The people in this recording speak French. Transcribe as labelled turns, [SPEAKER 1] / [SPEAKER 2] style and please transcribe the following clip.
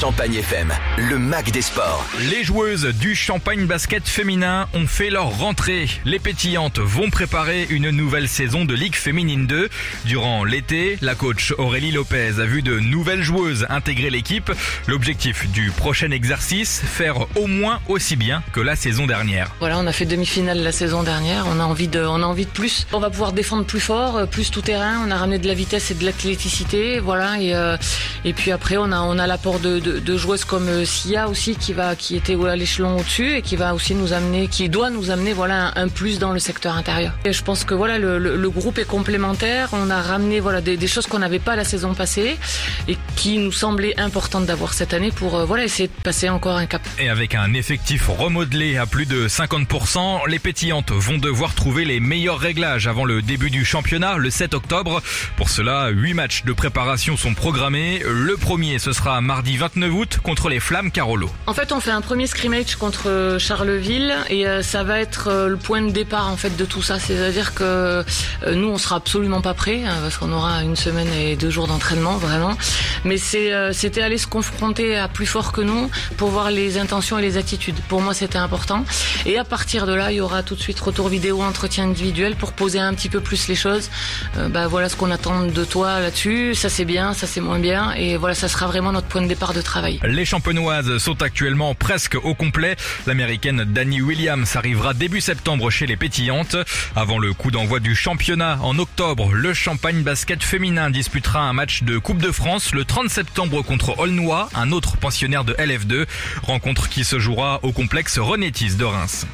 [SPEAKER 1] Champagne FM, le Mac des sports.
[SPEAKER 2] Les joueuses du Champagne Basket féminin ont fait leur rentrée. Les pétillantes vont préparer une nouvelle saison de Ligue féminine 2. Durant l'été, la coach Aurélie Lopez a vu de nouvelles joueuses intégrer l'équipe. L'objectif du prochain exercice, faire au moins aussi bien que la saison dernière.
[SPEAKER 3] Voilà, on a fait demi-finale la saison dernière, on a envie de plus. On va pouvoir défendre plus fort, plus tout terrain, on a ramené de la vitesse et de l'athléticité, voilà, et puis après on a l'apport de joueuses comme Sia aussi qui était à l'échelon au-dessus et qui doit nous amener voilà un plus dans le secteur intérieur. Et je pense que voilà le groupe est complémentaire, on a ramené voilà des choses qu'on n'avait pas la saison passée et qui nous semblaient importantes d'avoir cette année pour essayer de passer encore un cap.
[SPEAKER 2] Et avec un effectif remodelé à plus de 50%, les pétillantes vont devoir trouver les meilleurs réglages avant le début du championnat le 7 octobre. Pour cela, 8 matchs de préparation sont programmés. Le premier, ce sera mardi 29 août contre les Flammes Carolo.
[SPEAKER 3] En fait, on fait un premier scrimmage contre Charleville et ça va être le point de départ en fait de tout ça. C'est-à-dire que nous, on sera absolument pas prêts parce qu'on aura une semaine et 2 jours d'entraînement vraiment. Mais c'était aller se confronter à plus fort que nous pour voir les intentions et les attitudes. Pour moi, c'était important. Et à partir de là, il y aura tout de suite retour vidéo, entretien individuel pour poser un petit peu plus les choses. Voilà ce qu'on attend de toi là-dessus. Ça c'est bien, ça c'est moins bien. Et voilà, ça sera vraiment notre point de départ de travail.
[SPEAKER 2] Les champenoises sont actuellement presque au complet. L'américaine Dani Williams arrivera début septembre chez les pétillantes. Avant le coup d'envoi du championnat en octobre, le Champagne Basket féminin disputera un match de Coupe de France le 30 septembre contre Aulnois, un autre pensionnaire de LF2. Rencontre qui se jouera au complexe Renétis de Reims.